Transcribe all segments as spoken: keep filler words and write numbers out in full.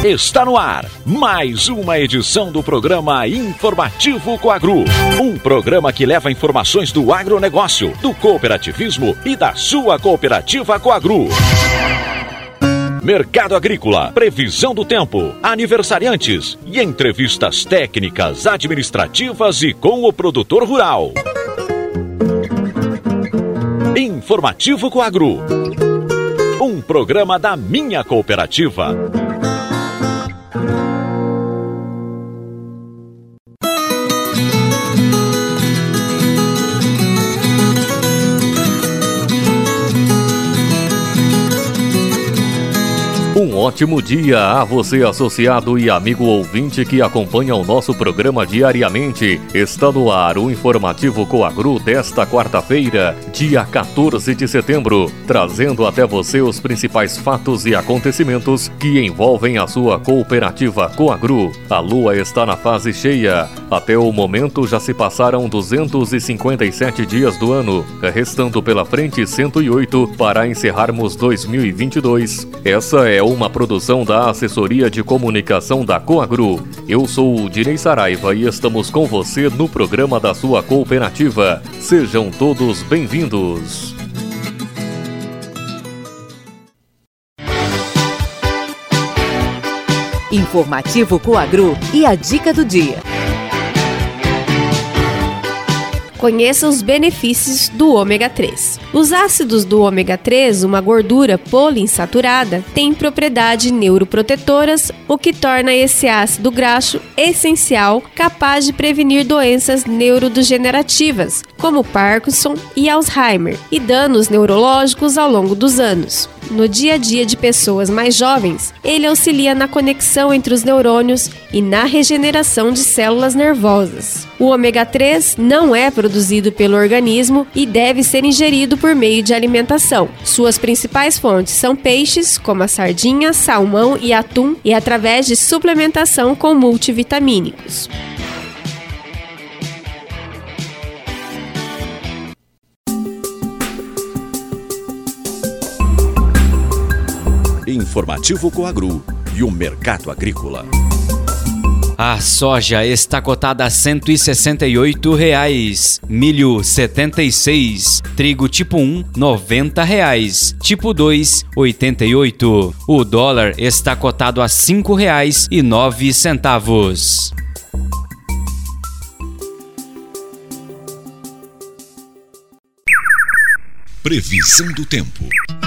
Está no ar mais uma edição do programa Informativo Coagro. Um programa que leva informações do agronegócio, do cooperativismo e da sua cooperativa Coagro. Mercado agrícola, previsão do tempo, aniversariantes e entrevistas técnicas, administrativas e com o produtor rural. Informativo Coagro. Um programa da minha cooperativa. Um ótimo dia a você, associado e amigo ouvinte que acompanha o nosso programa diariamente. Está no ar o Informativo Coagro desta quarta-feira, dia quatorze de setembro, trazendo até você os principais fatos e acontecimentos que envolvem a sua cooperativa Coagro. A lua está na fase cheia. Até o momento já se passaram duzentos e cinquenta e sete dias do ano, restando pela frente cento e oito para encerrarmos dois mil e vinte e dois. Essa é uma produção da Assessoria de Comunicação da Coagro. Eu sou o Dinei Saraiva e estamos com você no programa da sua cooperativa. Sejam todos bem-vindos. Informativo Coagro e a dica do dia. Conheça os benefícios do ômega três. Os ácidos do ômega três, uma gordura poliinsaturada, têm propriedades neuroprotetoras, o que torna esse ácido graxo essencial, capaz de prevenir doenças neurodegenerativas, como Parkinson e Alzheimer, e danos neurológicos ao longo dos anos. No dia a dia de pessoas mais jovens, ele auxilia na conexão entre os neurônios e na regeneração de células nervosas. O ômega três não é produzido pelo organismo e deve ser ingerido por meio de alimentação. Suas principais fontes são peixes, como a sardinha, salmão e atum, e através de suplementação com multivitamínicos. Informativo Coagro e o mercado agrícola. A soja está cotada a cento e sessenta e oito reais, milho setenta e seis, trigo tipo um noventa reais, tipo dois oitenta e oito. O dólar está cotado a cinco reais e nove centavos. Previsão do tempo.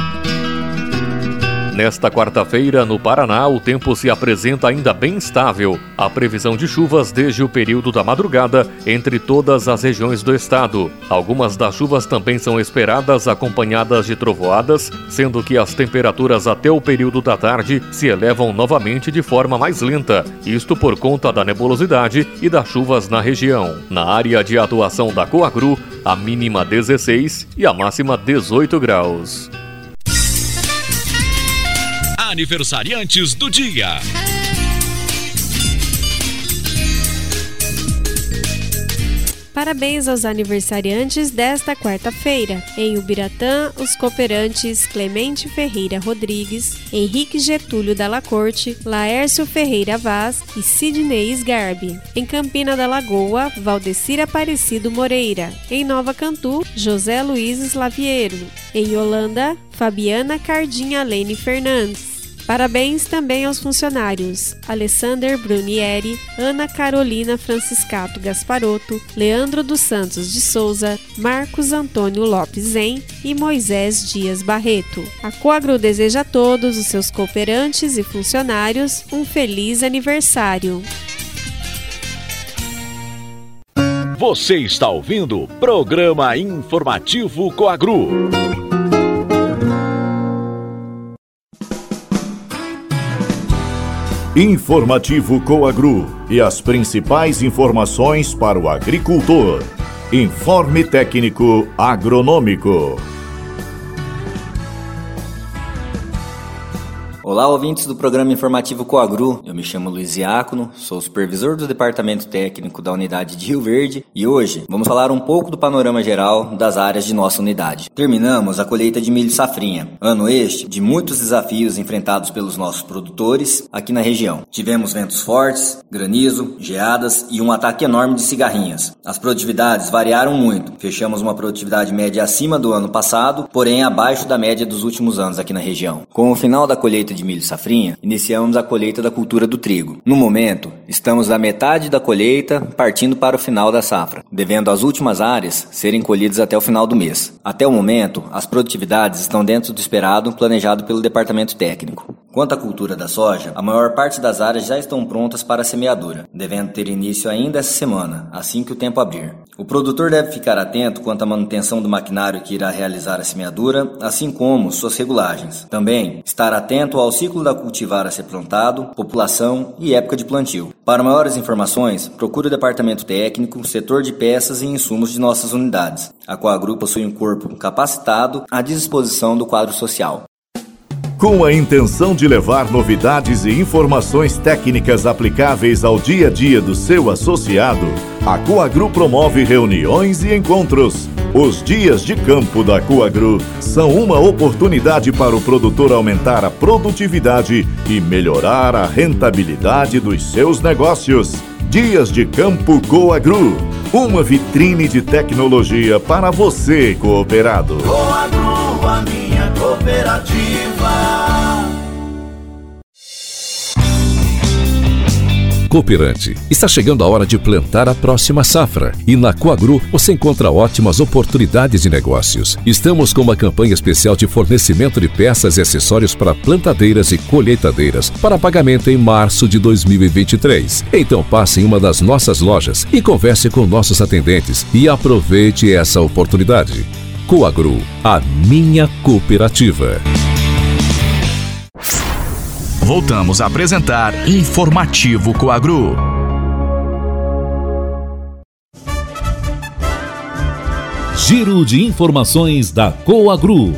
Nesta quarta-feira, no Paraná, o tempo se apresenta ainda bem estável. Há previsão de chuvas desde o período da madrugada entre todas as regiões do estado. Algumas das chuvas também são esperadas acompanhadas de trovoadas, sendo que as temperaturas até o período da tarde se elevam novamente de forma mais lenta, isto por conta da nebulosidade e das chuvas na região. Na área de atuação da Coagro, a mínima dezesseis e a máxima dezoito graus. Aniversariantes do dia. Parabéns aos aniversariantes desta quarta-feira. Em Ubiratã, os cooperantes Clemente Ferreira Rodrigues, Henrique Getúlio Dalla Corte, Laércio Ferreira Vaz e Sidney Sgarbi. Em Campina da Lagoa, Valdecir Aparecido Moreira. Em Nova Cantu, José Luiz Slaviero. Em Holanda, Fabiana Cardinha Lene Fernandes. Parabéns também aos funcionários Alessander Brunieri, Ana Carolina Franciscato Gasparotto, Leandro dos Santos de Souza, Marcos Antônio Lopes Zen e Moisés Dias Barreto. A Coagro deseja a todos os seus cooperantes e funcionários um feliz aniversário. Você está ouvindo o programa Informativo Coagro. Informativo Coagro e as principais informações para o agricultor. Informe técnico agronômico. Olá, ouvintes do programa informativo Coagru. Eu me chamo Luiz Diácono, sou supervisor do Departamento Técnico da Unidade de Rio Verde e hoje vamos falar um pouco do panorama geral das áreas de nossa unidade. Terminamos a colheita de milho safrinha, ano este de muitos desafios enfrentados pelos nossos produtores aqui na região. Tivemos ventos fortes, granizo, geadas e um ataque enorme de cigarrinhas. As produtividades variaram muito. Fechamos uma produtividade média acima do ano passado, porém abaixo da média dos últimos anos aqui na região. Com o final da colheita de milho safrinha, iniciamos a colheita da cultura do trigo. No momento, estamos na metade da colheita, partindo para o final da safra, devendo as últimas áreas serem colhidas até o final do mês. Até o momento, as produtividades estão dentro do esperado planejado pelo departamento técnico. Quanto à cultura da soja, a maior parte das áreas já estão prontas para a semeadura, devendo ter início ainda essa semana, assim que o tempo abrir. O produtor deve ficar atento quanto à manutenção do maquinário que irá realizar a semeadura, assim como suas regulagens. Também estar atento ao ciclo da cultivar a ser plantado, população e época de plantio. Para maiores informações, procure o departamento técnico, setor de peças e insumos de nossas unidades. A Coagru possui um corpo capacitado à disposição do quadro social. Com a intenção de levar novidades e informações técnicas aplicáveis ao dia a dia do seu associado, a Coagru promove reuniões e encontros. Os dias de campo da Coagru são uma oportunidade para o produtor aumentar a produtividade e melhorar a rentabilidade dos seus negócios. Dias de Campo Coagru, uma vitrine de tecnologia para você, cooperado. Coagru, a minha cooperativa. Cooperante, está chegando a hora de plantar a próxima safra e na Coagru você encontra ótimas oportunidades de negócios. Estamos com uma campanha especial de fornecimento de peças e acessórios para plantadeiras e colheitadeiras para pagamento em março de dois mil e vinte e três. Então passe em uma das nossas lojas e converse com nossos atendentes e aproveite essa oportunidade. Coagru, a minha cooperativa. Voltamos a apresentar Informativo Coagru. Giro de informações da Coagru.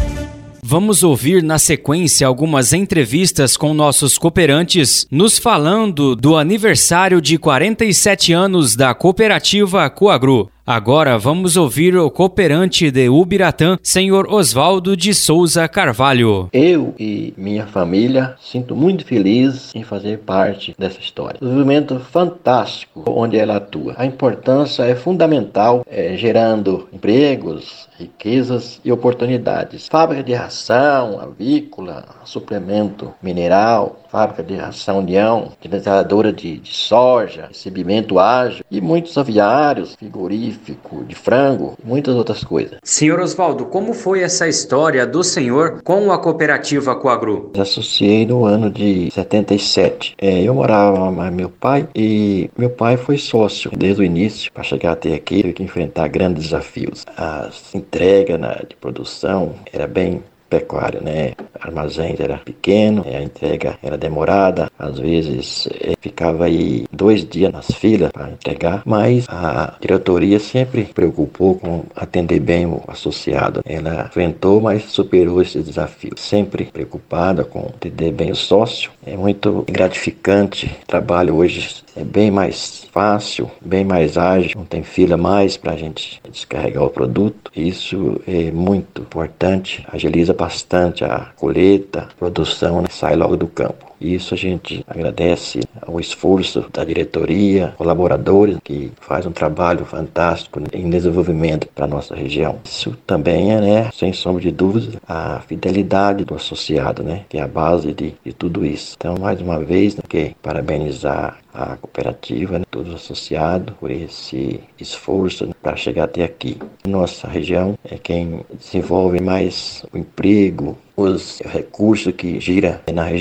Vamos ouvir na sequência algumas entrevistas com nossos cooperantes, nos falando do aniversário de quarenta e sete anos da cooperativa Coagru. Agora vamos ouvir o cooperante de Ubiratã, senhor Osvaldo de Souza Carvalho. Eu e minha família sinto muito feliz em fazer parte dessa história. Um movimento fantástico onde ela atua. A importância é fundamental, é, gerando empregos, riquezas e oportunidades. Fábrica de ração, avícola, suplemento mineral, fábrica de ração União, desaladora de, de soja, recebimento ágil e muitos aviários, frigorífico, de frango e muitas outras coisas. Senhor Osvaldo, como foi essa história do senhor com a cooperativa Coagru? Me associei no ano de setenta e sete. É, eu morava com meu pai e meu pai foi sócio desde o início. Para chegar até aqui, teve que enfrentar grandes desafios. As entregas na, de produção era bem pecuária, né? Armazéns era pequeno, a entrega era demorada, às vezes é, ficava aí dois dias nas filas para entregar, mas a diretoria sempre preocupou com atender bem o associado. Ela enfrentou, mas superou esse desafio, sempre preocupada com atender bem o sócio. É muito gratificante, o trabalho hoje é bem mais fácil, bem mais ágil, não tem fila mais para a gente descarregar o produto. Isso é muito importante, agiliza bastante a colheita, a produção, né? Sai logo do campo. Isso a gente agradece ao esforço da diretoria, colaboradores que fazem um trabalho fantástico em desenvolvimento para a nossa região. Isso também é, né, sem sombra de dúvida, a fidelidade do associado, né, que é a base de, de tudo isso. Então, mais uma vez, né, que parabenizar a cooperativa, né, todos os associados por esse esforço, né, para chegar até aqui. Nossa região é quem desenvolve mais o emprego, os recursos que gira na região,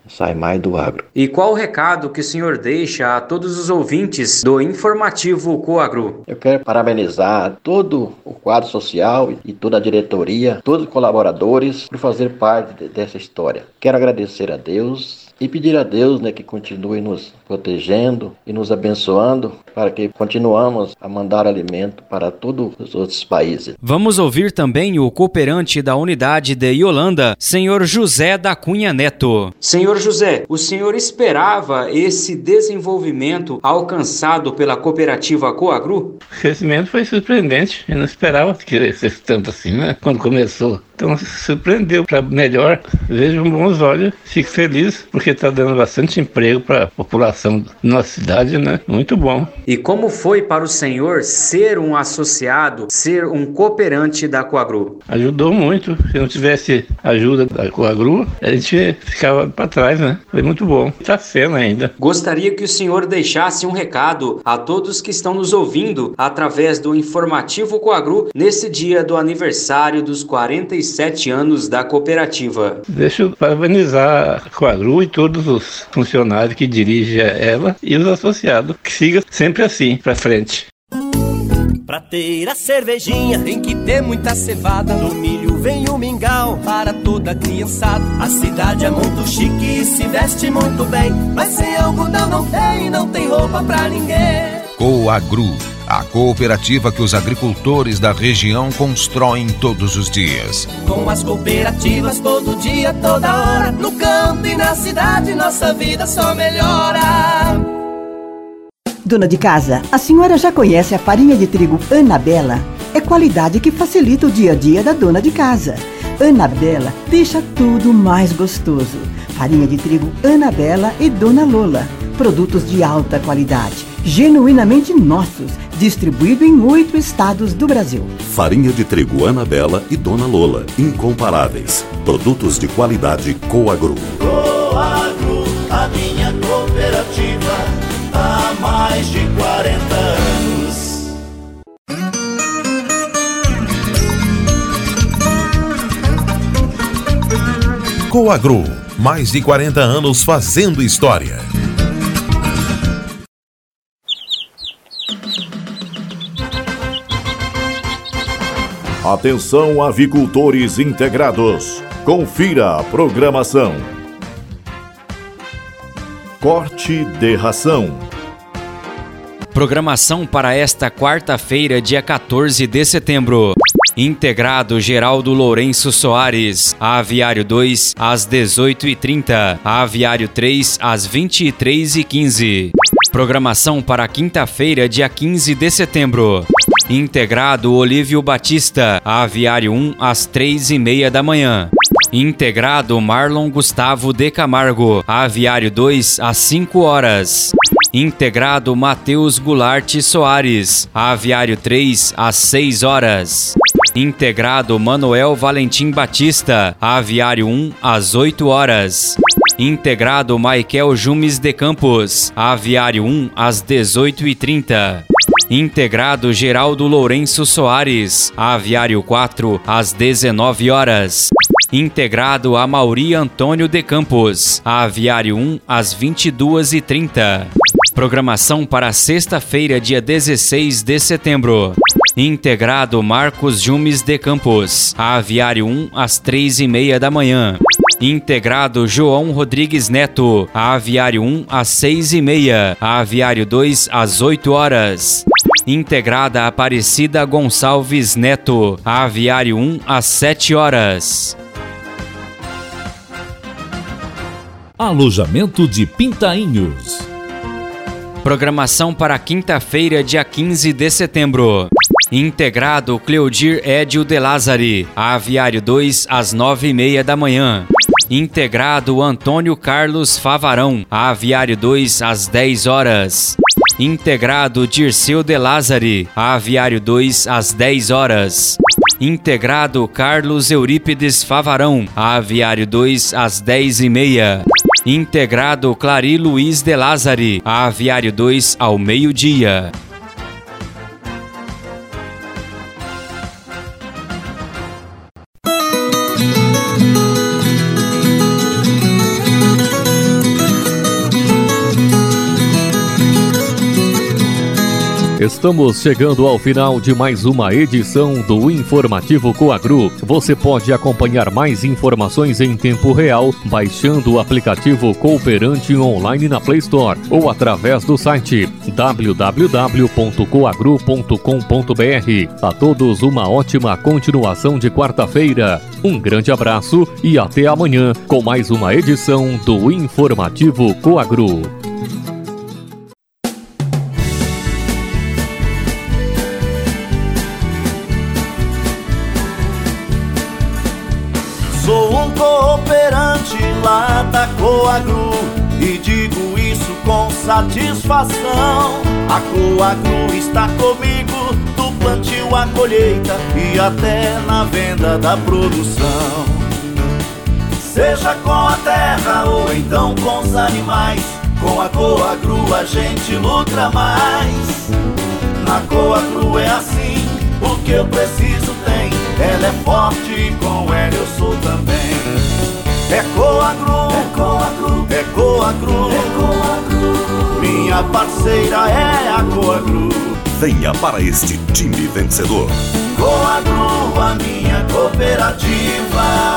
sai mais do agro. E qual o recado que o senhor deixa a todos os ouvintes do Informativo Coagro? Eu quero parabenizar todo o quadro social e toda a diretoria, todos os colaboradores por fazer parte dessa história. Quero agradecer a Deus e pedir a Deus, né, que continue nos protegendo e nos abençoando para que continuamos a mandar alimento para todos os outros países. Vamos ouvir também o cooperante da unidade de Iolanda, senhor José da Cunha Neto. Senhor José, o senhor esperava esse desenvolvimento alcançado pela cooperativa Coagru? O crescimento foi surpreendente. Eu não esperava que crescesse tanto assim, né? Quando começou. Então, surpreendeu para melhor. Vejo com bons olhos, fico feliz, porque está dando bastante emprego para a população da nossa cidade, né? Muito bom. E como foi para o senhor ser um associado, ser um cooperante da Coagru? Ajudou muito. Se não tivesse ajuda da Coagru, a gente ficava para trás, né? Foi muito bom. Está sendo ainda. Gostaria que o senhor deixasse um recado a todos que estão nos ouvindo através do Informativo Coagru nesse dia do aniversário dos quarenta e sete anos da cooperativa. Deixa eu parabenizar a Coagru e todos os funcionários que dirigem ela e os associados. Que siga sempre assim, pra frente. Pra ter a cervejinha tem que ter muita cevada. No milho vem o mingau para toda a criançada. A cidade é muito chique e se veste muito bem, mas sem algodão não tem, não tem roupa pra ninguém. Coagru, a cooperativa que os agricultores da região constroem todos os dias. Com as cooperativas todo dia, toda hora, no campo e na cidade, nossa vida só melhora. Dona de casa, a senhora já conhece a farinha de trigo Anabela? É qualidade que facilita o dia a dia da dona de casa. Anabela deixa tudo mais gostoso. Farinha de trigo Anabela e Dona Lola. Produtos de alta qualidade, genuinamente nossos, distribuído em oito estados do Brasil. Farinha de trigo Anabela e Dona Lola, incomparáveis. Produtos de qualidade Coagru. Coagru, a minha cooperativa, há mais de quarenta anos. Coagru, mais de quarenta anos fazendo história. Atenção, avicultores integrados. Confira a programação. Corte de ração. Programação para esta quarta-feira, dia quatorze de setembro. Integrado Geraldo Lourenço Soares, Aviário dois às dezoito e trinta, Aviário três às vinte e três e quinze. Programação para quinta-feira, dia quinze de setembro. Integrado Olívio Batista, Aviário um às três e meia da manhã. Integrado Marlon Gustavo de Camargo, Aviário dois às cinco horas. Integrado Matheus Goulart Soares, Aviário três às seis horas. Integrado Manuel Valentim Batista, Aviário um às oito horas. Integrado Maikel Jumes de Campos, Aviário um às dezoito e trinta. Integrado Geraldo Lourenço Soares, Aviário quatro às dezenove horas. Integrado Amauri Antônio de Campos, Aviário um às vinte e duas e trinta. Programação para sexta-feira, dia dezesseis de setembro. Integrado Marcos Jumes de Campos, Aviário um às três e meia da manhã. Integrado João Rodrigues Neto, Aviário um às seis e meia, Aviário dois às oito horas. Integrada Aparecida Gonçalves Neto, Aviário um às sete horas. Alojamento de Pintainhos. Programação para quinta-feira, dia quinze de setembro. Integrado Cleodir Edio de Lázari, Aviário dois às nove e meia da manhã. Integrado Antônio Carlos Favarão, Aviário dois às dez horas. Integrado Dirceu de Lázari, Aviário dois às dez horas. Integrado Carlos Eurípides Favarão, Aviário dois às dez e meia. Integrado Clari Luiz de Lázari, Aviário dois ao meio-dia. Estamos chegando ao final de mais uma edição do Informativo Coagru. Você pode acompanhar mais informações em tempo real baixando o aplicativo Cooperante online na Play Store ou através do site w w w ponto coagru ponto com ponto b r. A todos uma ótima continuação de quarta-feira. Um grande abraço e até amanhã com mais uma edição do Informativo Coagru. Sou um cooperante lá da Coagru e digo isso com satisfação. A Coagru está comigo do plantio à colheita e até na venda da produção. Seja com a terra ou então com os animais, com a Coagru a gente lucra mais. Na Coagru é assim, o que eu preciso tem. Ela é forte e com ela eu sou também. É Coagru, é Coagru, é Coagru, é Coagru. Minha parceira é a Coagru. Venha para este time vencedor. Coagru, a minha cooperativa.